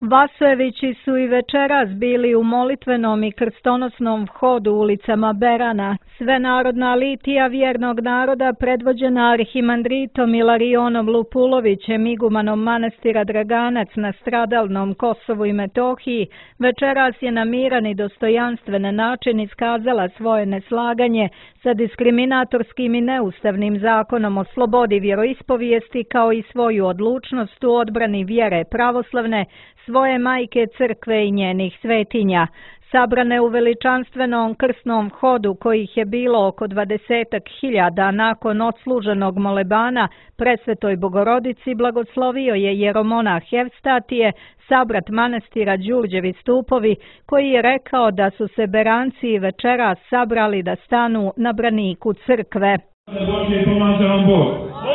Vasojevići su i večeras bili u molitvenom i krstonosnom hodu ulicama Berana. Svenarodna litija vjernog naroda predvođena arhimandritom Ilarionom Lupulovićem, igumanom manastira Draganac na stradalnom Kosovu i Metohiji, večeras je na miran i dostojanstven način iskazala svoje neslaganje sa diskriminatorskim i neustavnim zakonom o slobodi vjeroispovijesti, kao i svoju odlučnost u odbrani vjere pravoslavne, svoje majke crkve i njenih svetinja. Sabrane u veličanstvenom krsnom hodu, kojih je bilo oko 20.000 nakon odsluženog molebana Presvetoj Bogorodici, blagoslovio je jeromonah Evstatije, sabrat manastira Đurđevi stupovi, koji je rekao da su se Beranci večeras sabrali da stanu na braniku crkve. Božje, pomaže vam Bog.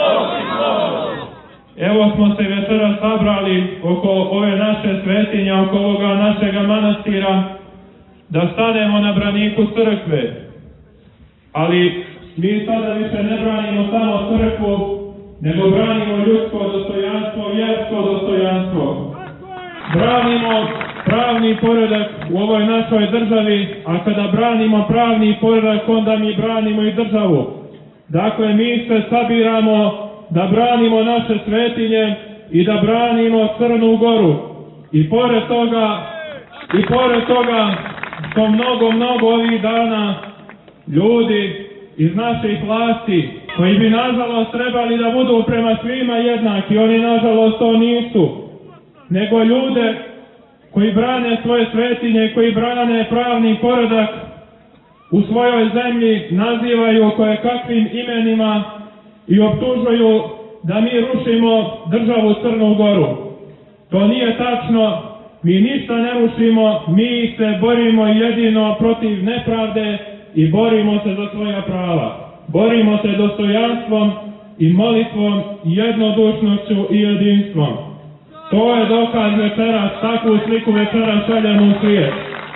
Evo smo se večeras sabrali oko ove naše svetinje, oko ovoga našega manastira, da stanemo na braniku crkve. Ali mi sada više ne branimo samo crkvu, nego branimo ljudsko dostojanstvo, vjersko dostojanstvo. Branimo pravni poredak u ovoj našoj državi, a kada branimo pravni poredak, onda mi branimo i državu. Dakle, mi se sabiramo da branimo naše svetinje i da branimo Crnu Goru. I pored toga što mnogo ovih dana ljudi iz naših vlasti, koji bi nažalost trebali da budu prema svima jednaki, oni nažalost to nisu, nego ljude koji brane svoje svetinje, koji brane pravni poredak u svojoj zemlji, nazivaju kojekakvim imenima i optužuju da mi rušimo državu Crnu Goru. To nije tačno, mi ništa ne rušimo, mi se borimo jedino protiv nepravde i borimo se za svoja prava. Borimo se dostojanstvom i molitvom, jednodušnošću i jedinstvom. To je dokaz večeras, takvu sliku večeras šaljamo u svijet.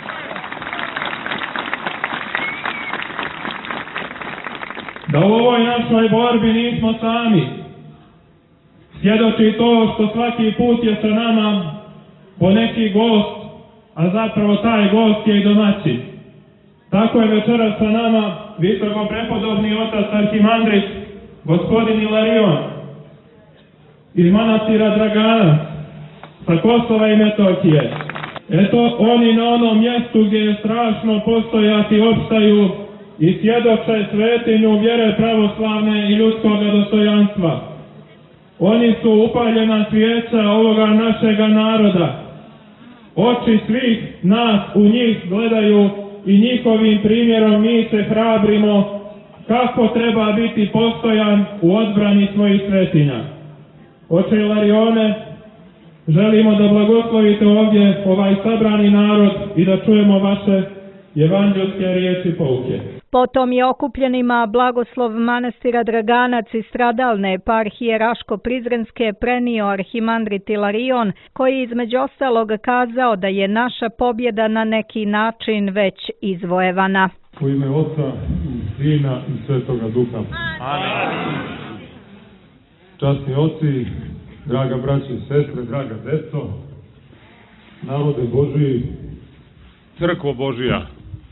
Da u ovoj našoj borbi nismo sami. Svjedoči to što svaki put je sa nama po neki gost, a zapravo taj gost je i domaćin. Tako je večeras sa nama visoko prepodobni otac arhimandrit, gospodin Ilarion, iz manastira Draganac, sa Kosova i Metohije. Eto, oni na onom mjestu gdje je strašno postojati opstaju i svjedoče svetinju vjere pravoslavne i ljudskog dostojanstva. Oni su upaljena svijeća ovoga našega naroda. Oči svih nas u njih gledaju i njihovim primjerom mi se hrabrimo kako treba biti postojan u odbrani svojih svetinja. Oče Ilarione, želimo da blagoslovite ovdje ovaj sabrani narod i da čujemo vaše evanđelske riječi pouke. Potom je okupljenima blagoslov manastira Draganac i stradalne eparhije Raško-Prizrenske prenio arhimandrit Ilarion, koji između ostalog kazao da je naša pobjeda na neki način već izvojevana. U ime Oca, i Sina i Svetoga Duha. Amen. Časni oci, draga braće i sestre, draga deco, narode Božiji, crkvo Božija.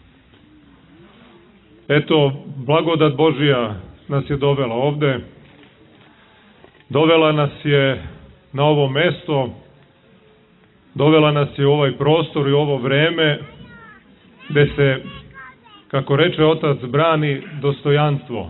Eto, blagodat Božija nas je dovela ovde, dovela nas je na ovo mesto, dovela nas je u ovaj prostor i ovo vreme, gde se, kako reče otac, brani dostojanstvo.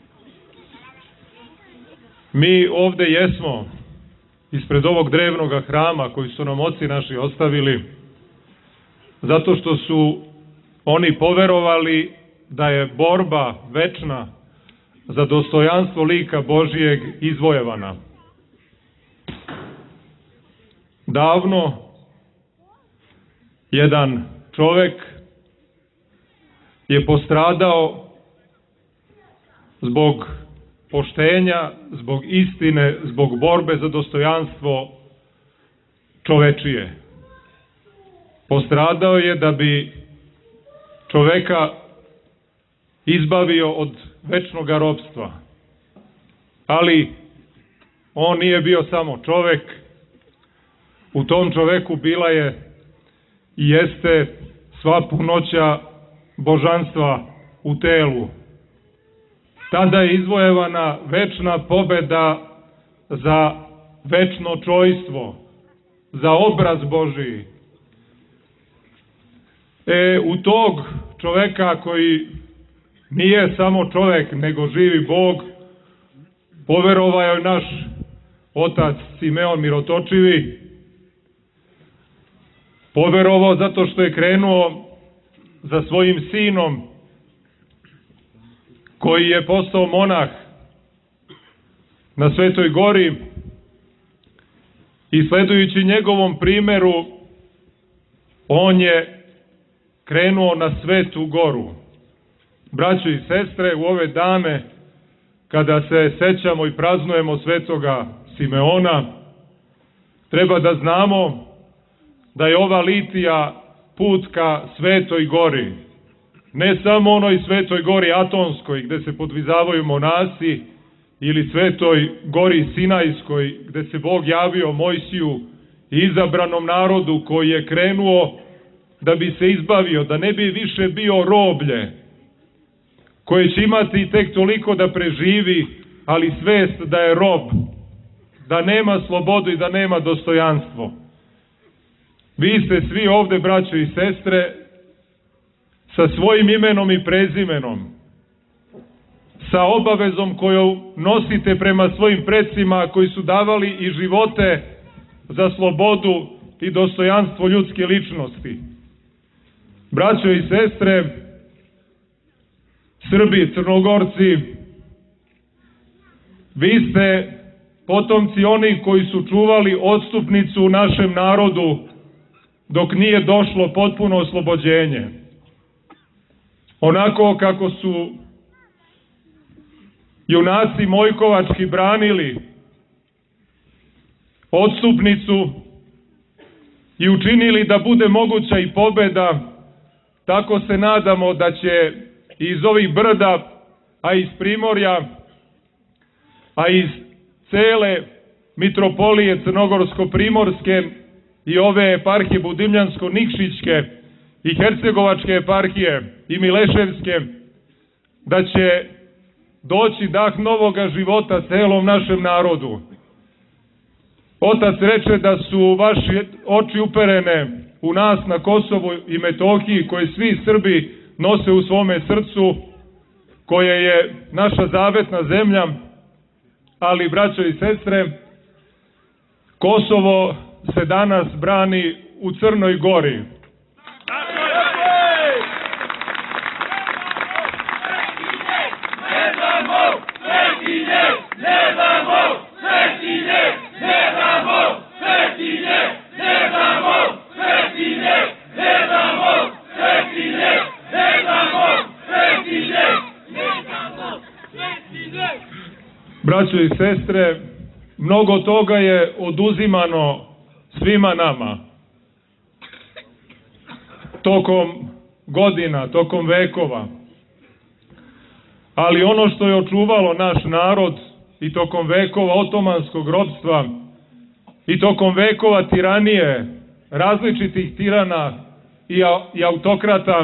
Mi ovde jesmo ispred ovog drevnog hrama koji su nam oci naši ostavili, zato što su oni poverovali da je borba večna za dostojanstvo lika Božijeg izvojevana. Davno jedan čovek je postradao zbog poštenja, zbog istine, zbog borbe za dostojanstvo čovečije. Postradao je da bi čoveka izbavio od večnog ropstva. Ali on nije bio samo čovek, u tom čoveku bila je i jeste sva punoća božanstva u telu. Tada je izvojevana večna pobeda za večno čojstvo, za obraz Božiji. U tog čoveka koji nije samo čovek, nego živi Bog, poverovao je naš otac Simeon Mirotočivi. Poverovao zato što je krenuo za svojim sinom, koji je postao monah na Svetoj gori, i sledujući njegovom primeru, on je krenuo na Svetu goru. Braćo i sestre, u ove dane, kada se sećamo i praznujemo Svetoga Simeona, treba da znamo da je ova litija put ka Svetoj gori. Ne samo onoj Svetoj gori Atonskoj, gde se podvizavaju monasi, ili Svetoj gori Sinajskoj, gde se Bog javio Mojsiju i izabranom narodu koji je krenuo da bi se izbavio, da ne bi više bio roblje, koji će imati tek toliko da preživi, ali svest da je rob, da nema slobodu i da nema dostojanstvo. Vi ste svi ovde, braćo i sestre, sa svojim imenom i prezimenom, sa obavezom koju nosite prema svojim precima koji su davali i živote za slobodu i dostojanstvo ljudske ličnosti. Braćo i sestre, Srbi, Crnogorci, vi ste potomci onih koji su čuvali odstupnicu u našem narodu dok nije došlo potpuno oslobođenje. Onako kako su junaci Mojkovački branili odstupnicu i učinili da bude moguća i pobeda, tako se nadamo da će iz ovih brda, a iz Primorja, a iz cele mitropolije Crnogorsko-Primorske i ove eparhije Budimljansko-Nikšićke i Hercegovačke eparhije i Mileševske, da će doći dah novoga života celom našem narodu. Otac reče da su vaše oči uperene u nas na Kosovu i Metohiji, koje svi Srbi nose u svome srcu, koje je naša zavetna zemlja, ali, braćo i sestre, Kosovo se danas brani u Crnoj Gori. Braćo i sestre, mnogo toga je oduzimano svima nama tokom godina, tokom vekova. Ali ono što je očuvalo naš narod i tokom vekova otomanskog ropstva i tokom vekova tiranije, različitih tirana i autokrata,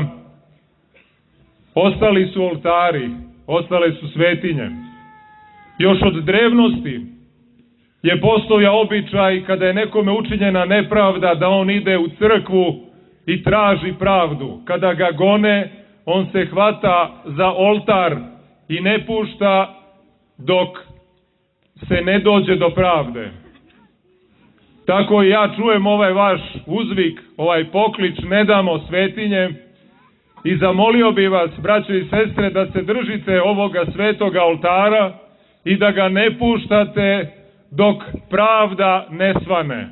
ostali su oltari, ostale su svetinje. Još od drevnosti je postojao običaj kada je nekome učinjena nepravda da on ide u crkvu i traži pravdu. Kada ga gone, on se hvata za oltar i ne pušta dok se ne dođe do pravde. Tako i ja čujem ovaj vaš uzvik, ovaj poklič "Ne damo svetinje", i zamolio bi vas, braćo i sestre, da se držite ovoga svetoga oltara i da ga ne puštate dok pravda ne svane.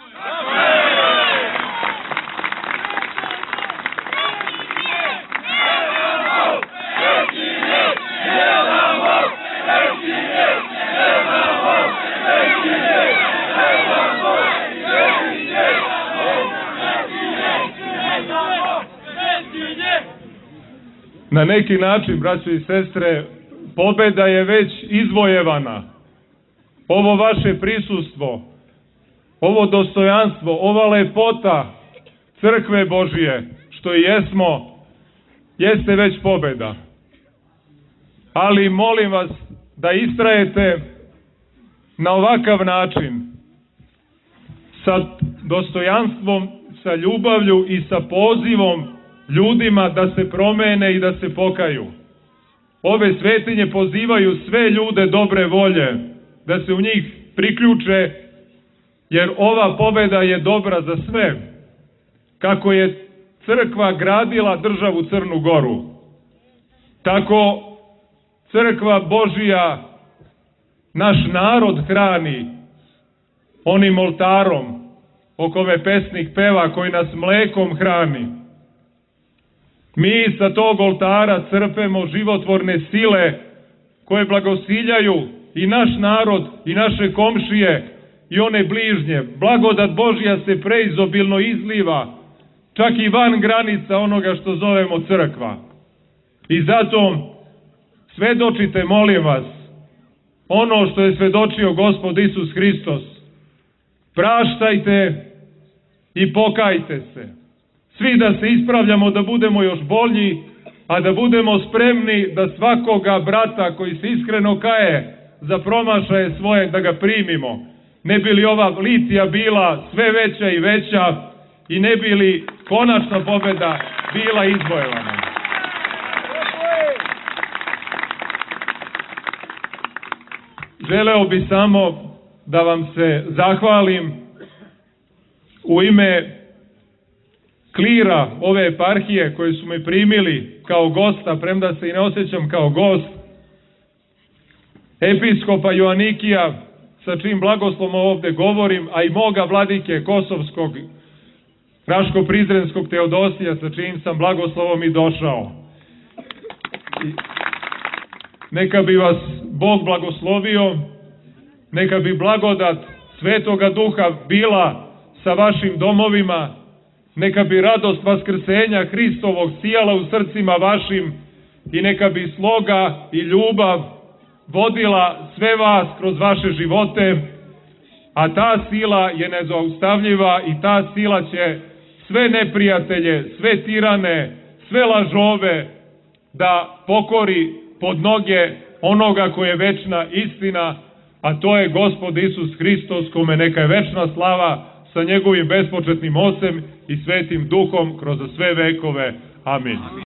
Na neki način, braćo i sestre, pobeda je već izvojevana. Ovo vaše prisustvo, ovo dostojanstvo, ova lepota crkve Božije, što i jesmo, jeste već pobeda. Ali molim vas da istrajete na ovakav način, sa dostojanstvom, sa ljubavlju i sa pozivom ljudima da se promene i da se pokaju. Ove svetinje pozivaju sve ljude dobre volje da se u njih priključe, jer ova pobeda je dobra za sve. Kako je crkva gradila državu Crnu Goru, tako crkva Božija naš narod hrani onim oltarom o kome pesnik peva, koji nas mlekom hrani. Mi sa tog oltara crpemo životvorne sile koje blagosiljaju i naš narod i naše komšije i one bližnje. Blagodat Božja se preizobilno izliva čak i van granica onoga što zovemo crkva. I zato svedočite, molim vas, ono što je svedočio Gospod Isus Hristos. Praštajte i pokajte se. Svi da se ispravljamo, da budemo još bolji, a da budemo spremni da svakoga brata koji se iskreno kaje za promašaje svoje, da ga primimo. Ne bi li ova litija bila sve veća i veća i ne bi li konačna pobeda bila izvojevana. Želeo bi samo da vam se zahvalim u ime klira ove eparhije koji su me primili kao gosta, premda se i ne osjećam kao gost, episkopa Joanikija, sa čim blagoslovom ovde govorim, a i moga vladike Kosovskog, Raško-Prizrenskog Teodosija, sa čim sam blagoslovom i došao. Neka bi vas Bog blagoslovio, neka bi blagodat Svetoga Duha bila sa vašim domovima, neka bi radost vaskrsenja Hristovog sijala u srcima vašim i neka bi sloga i ljubav vodila sve vas kroz vaše živote, a ta sila je nezaustavljiva i ta sila će sve neprijatelje, sve tirane, sve lažove da pokori pod noge onoga koje je večna istina, a to je Gospod Isus Hristos, kome neka je večna slava sa njegovim bespočetnim Ocem i Svetim Duhom kroz sve vekove. Amin.